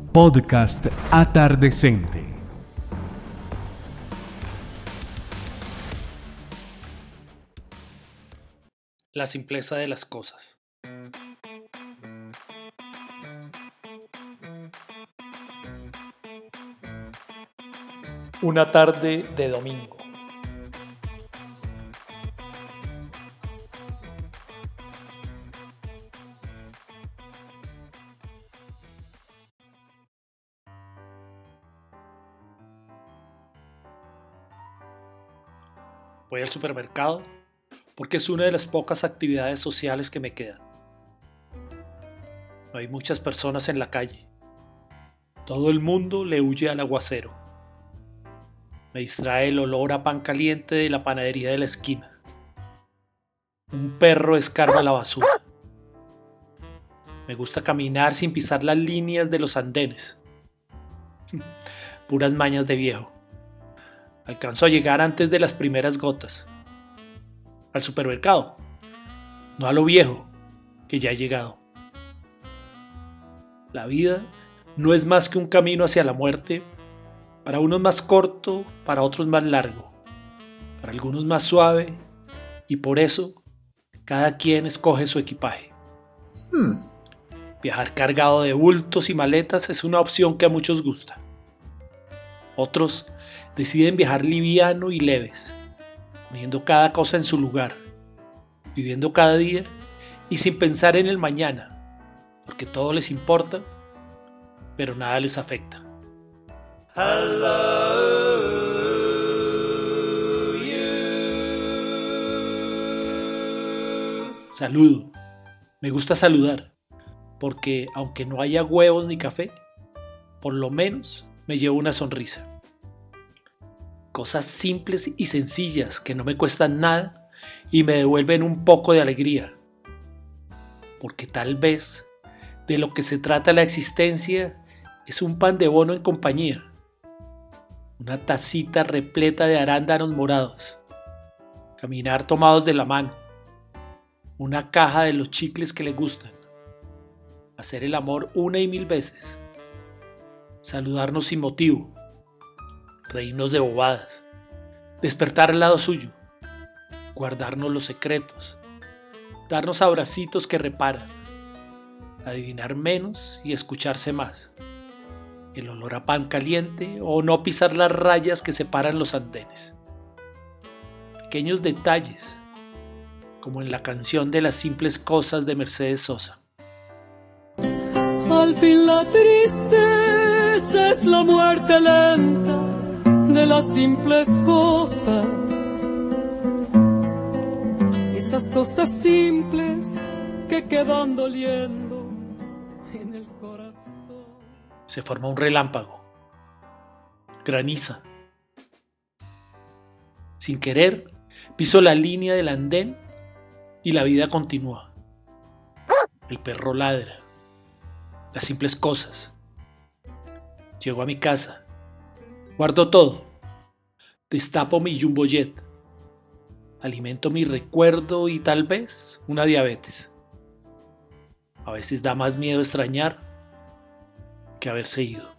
Podcast Atardecente. La simpleza de las cosas. Una tarde de domingo. Voy al supermercado porque es una de las pocas actividades sociales que me quedan. No hay muchas personas en la calle. Todo el mundo le huye al aguacero. Me distrae el olor a pan caliente de la panadería de la esquina. Un perro escarba la basura. Me gusta caminar sin pisar las líneas de los andenes. Puras mañas de viejo. Alcanzo a llegar antes de las primeras gotas. Al supermercado. No a lo viejo, que ya he llegado. La vida no es más que un camino hacia la muerte, para unos más corto, para otros más largo, para algunos más suave, y por eso cada quien escoge su equipaje. Viajar cargado de bultos y maletas es una opción que a muchos gusta. Otros deciden viajar liviano y leves, poniendo cada cosa en su lugar, viviendo cada día y sin pensar en el mañana, porque todo les importa, pero nada les afecta. Saludo. Me gusta saludar, porque aunque no haya huevos ni café, por lo menos me llevo una sonrisa. Cosas simples y sencillas que no me cuestan nada y me devuelven un poco de alegría. Porque tal vez de lo que se trata la existencia es un pan de bono en compañía, una tacita repleta de arándanos morados, caminar tomados de la mano, una caja de los chicles que le gustan, hacer el amor una y mil veces, saludarnos sin motivo, reírnos de bobadas, despertar al lado suyo, guardarnos los secretos, darnos abracitos que reparan, adivinar menos y escucharse más, el olor a pan caliente o no pisar las rayas que separan los andenes. Pequeños detalles, como en la canción de las simples cosas de Mercedes Sosa. Al fin la tristeza es la muerte lenta de las simples cosas. Esas cosas simples que quedan doliendo en el corazón. Se forma un relámpago. Graniza. Sin querer, piso la línea del andén y la vida continúa. El perro ladra. Las simples cosas. Llego a mi casa. Guardo todo. Destapo mi Jumbo Jet. Alimento mi recuerdo y tal vez una diabetes. A veces da más miedo extrañar que haberse ido.